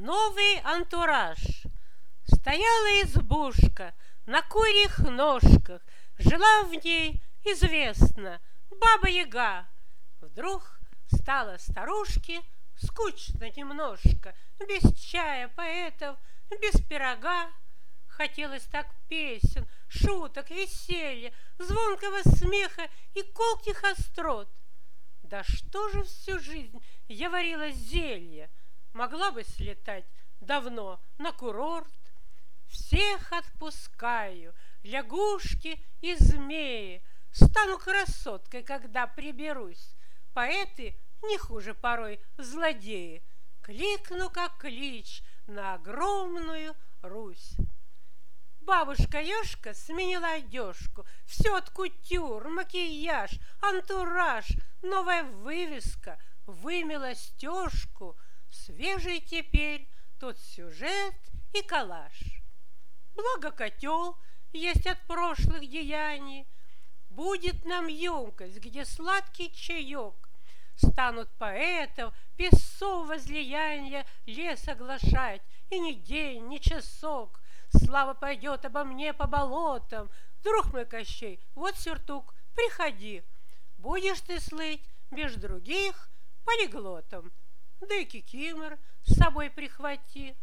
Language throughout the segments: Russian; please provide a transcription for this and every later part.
Новый антураж. Стояла избушка на курьих ножках, жила в ней, известно, Баба-Яга. Вдруг стало старушке скучно немножко, без чая, поэтов, без пирога. Хотелось так песен, шуток, веселья, звонкого смеха и колких острот. Да что же всю жизнь я варила зелья, могла бы слетать давно на курорт. Всех отпускаю, лягушки и змеи, стану красоткой, когда приберусь. Поэты не хуже порой злодеи, кликну как клич на огромную Русь. Бабушка-ешка сменила одежку, все от кутюр, макияж, антураж, новая вывеска, вымела стежку, свежий теперь тут сюжет и коллаж. Благо котел есть от прошлых деяний, будет нам емкость, где сладкий чаек. Станут поэтов, песцов возлияния лес оглашать, и ни день, ни часок. Слава пойдет обо мне по болотам. Друг мой Кощей, вот сюртук, приходи. Будешь ты слыть меж других полиглотом, да и кикимор с собой прихвати.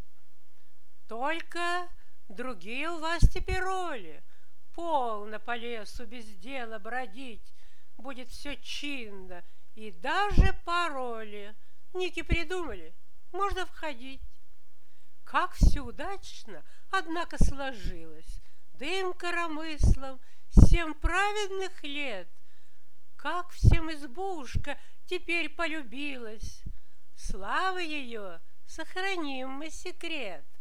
Только другие у вас теперь роли. Полно по лесу без дела бродить, будет все чинно, и даже пароли. Ники придумали, можно входить. Как все удачно, однако, сложилось. Дым коромыслом 7 праведных лет. Как всем избушка теперь полюбилась. Слава ее, сохраним мы секрет.